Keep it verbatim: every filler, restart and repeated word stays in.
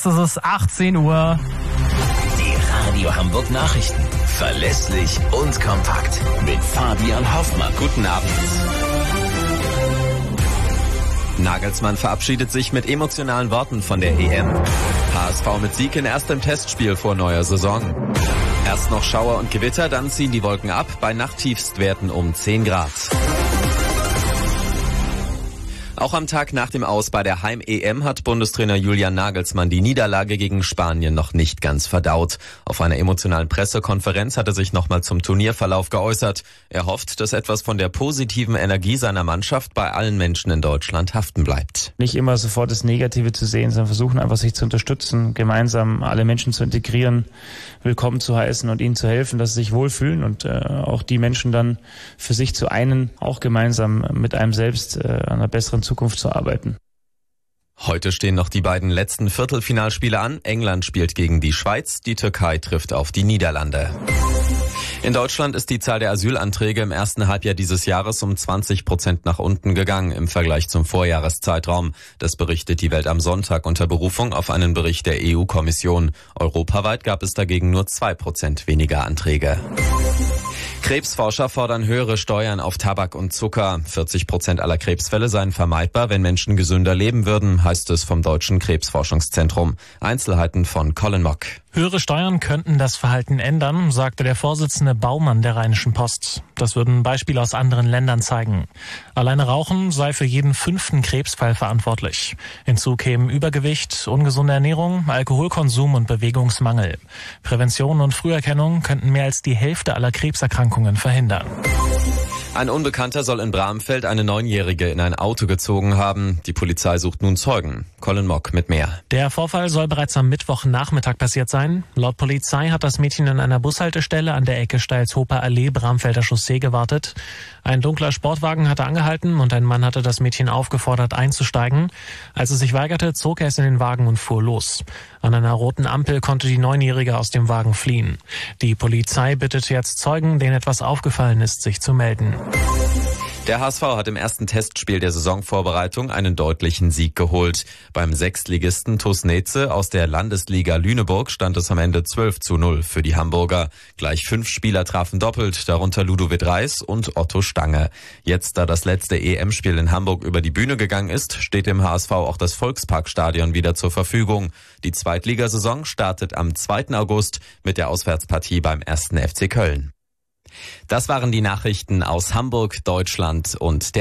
Jetzt ist es achtzehn Uhr. Die Radio Hamburg Nachrichten. Verlässlich und kompakt. Mit Fabian Hoffmann. Guten Abend. Nagelsmann verabschiedet sich mit emotionalen Worten von der E M. H S V mit Sieg in erstem Testspiel vor neuer Saison. Erst noch Schauer und Gewitter, dann ziehen die Wolken ab, bei Nachttiefstwerten um zehn Grad. Auch am Tag nach dem Aus bei der Heim-E M hat Bundestrainer Julian Nagelsmann die Niederlage gegen Spanien noch nicht ganz verdaut. Auf einer emotionalen Pressekonferenz hat er sich nochmal zum Turnierverlauf geäußert. Er hofft, dass etwas von der positiven Energie seiner Mannschaft bei allen Menschen in Deutschland haften bleibt. Nicht immer sofort das Negative zu sehen, sondern versuchen einfach sich zu unterstützen, gemeinsam alle Menschen zu integrieren, willkommen zu heißen und ihnen zu helfen, dass sie sich wohlfühlen und äh, auch die Menschen dann für sich zu einen, auch gemeinsam mit einem selbst äh, an einer besseren Zukunft zu arbeiten. Heute stehen noch die beiden letzten Viertelfinalspiele an. England spielt gegen die Schweiz, die Türkei trifft auf die Niederlande. In Deutschland ist die Zahl der Asylanträge im ersten Halbjahr dieses Jahres um zwanzig Prozent nach unten gegangen im Vergleich zum Vorjahreszeitraum. Das berichtet die Welt am Sonntag unter Berufung auf einen Bericht der E U-Kommission. Europaweit gab es dagegen nur zwei Prozent weniger Anträge. Krebsforscher fordern höhere Steuern auf Tabak und Zucker. vierzig Prozent aller Krebsfälle seien vermeidbar, wenn Menschen gesünder leben würden, heißt es vom Deutschen Krebsforschungszentrum. Einzelheiten von Colin Mock. Höhere Steuern könnten das Verhalten ändern, sagte der Vorsitzende Baumann der Rheinischen Post. Das würden Beispiele aus anderen Ländern zeigen. Alleine Rauchen sei für jeden fünften Krebsfall verantwortlich. Hinzu kämen Übergewicht, ungesunde Ernährung, Alkoholkonsum und Bewegungsmangel. Prävention und Früherkennung könnten mehr als die Hälfte aller Krebserkrankungen verhindern. Ein Unbekannter soll in Bramfeld eine Neunjährige in ein Auto gezogen haben. Die Polizei sucht nun Zeugen. Colin Mock mit mehr. Der Vorfall soll bereits am Mittwochnachmittag passiert sein. Laut Polizei hat das Mädchen in einer Bushaltestelle an der Ecke Steilshofer Allee Bramfelder Chaussee gewartet. Ein dunkler Sportwagen hatte angehalten und ein Mann hatte das Mädchen aufgefordert einzusteigen. Als es sich weigerte, zog er es in den Wagen und fuhr los. An einer roten Ampel konnte die Neunjährige aus dem Wagen fliehen. Die Polizei bittet jetzt Zeugen, denen etwas aufgefallen ist, sich zu melden. Der H S V hat im ersten Testspiel der Saisonvorbereitung einen deutlichen Sieg geholt. Beim Sechstligisten TuS Neze aus der Landesliga Lüneburg stand es am Ende zwölf zu null für die Hamburger. Gleich fünf Spieler trafen doppelt, darunter Ludovic Reis und Otto Stange. Jetzt, da das letzte E M-Spiel in Hamburg über die Bühne gegangen ist, steht dem H S V auch das Volksparkstadion wieder zur Verfügung. Die Zweitligasaison startet am zweiten August mit der Auswärtspartie beim ersten F C Köln. Das waren die Nachrichten aus Hamburg, Deutschland und der